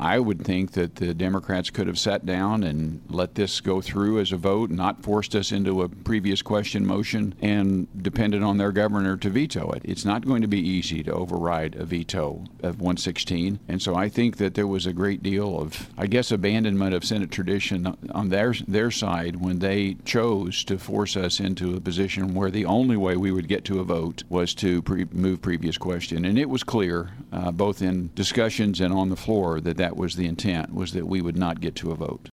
I would think that the Democrats could have sat down and let this go through as a vote, not forced us into a previous question motion, and depended on their governor to veto it. It's not going to be easy to override a veto of 116. And so I think that there was a great deal of, I guess, abandonment of Senate tradition on their side when they chose to force us into a position where the only way we would get to a vote was to move previous question. And it was clear, both in discussions and on the floor, that was the intent, was that we would not get to a vote.